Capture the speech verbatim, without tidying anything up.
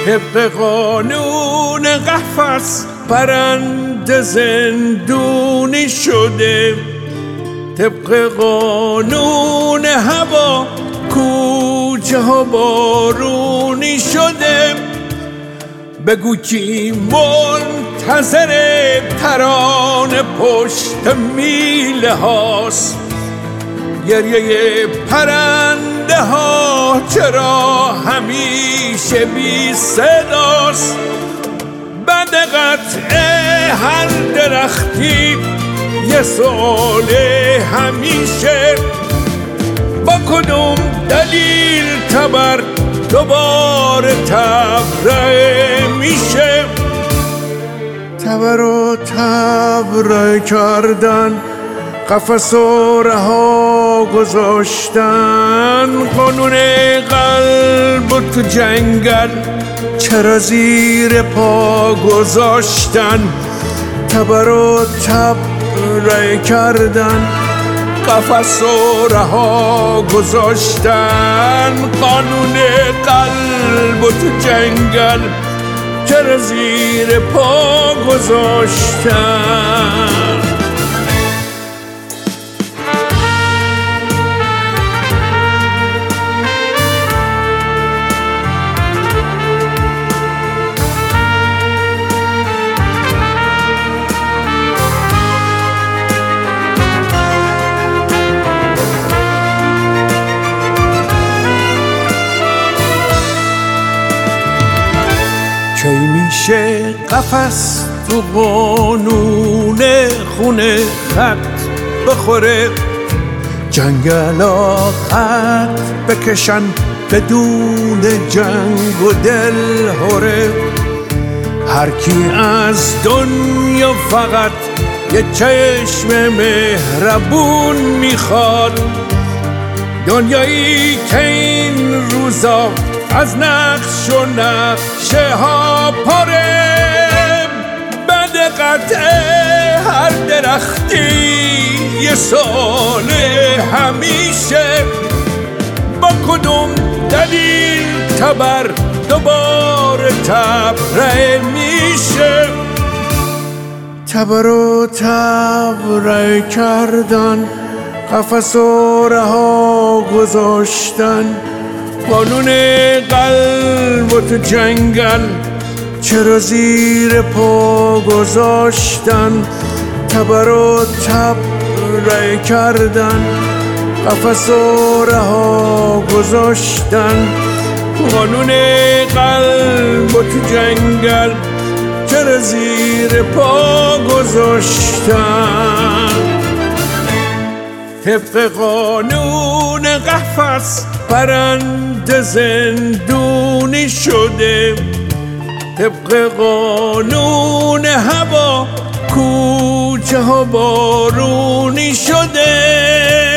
طبق قانون قفس پرنده زندونی شده، طبق قانون هوا کوچه ها بارونی شده. بگو کی منتظر ترانه پشت میله هاست، گریه پرنده ها چرا همیشه بی صداست. بعد قطع هر درختی یه سؤال همیشه، با کدوم دلیل تبر دوباره تبرئه میشه؟ تبر و تبرئه کردن، قفس و رها گذاشتن، قانون قلب و تو جنگل چرا زیر پا گذاشتن؟ تبر و تبرئه کردن، قفس و رها گذاشتن، قانون قلب و تو جنگل چرا زیر پا گذاشتن؟ کی میشه قفس تو قانون خونه خط بخوره؟ جنگلا خط بکشن بدون جنگ و دل هره. هر کی از دنیا فقط یه چشم مهربون میخواد، دنیایی که این روزا از نقش و نقشه ها پاره. بعد قطع هر درختی یه سؤال همیشه، با کدوم دلیل تبر دوباره تبرئه میشه؟ تبر و تبرئه کردن، قفس و رها گذاشتن، قانون قلب و تو جنگل چرا زیر پا گذاشتن؟ تبر و تبرئه کردن، قفس و رها گذاشتن، قانون قلب و تو جنگل چرا زیر پا گذاشتن؟ طبق قانون قفس پرنده زندونی شده، طبق قانون هوا کوچه ها بارونی شده.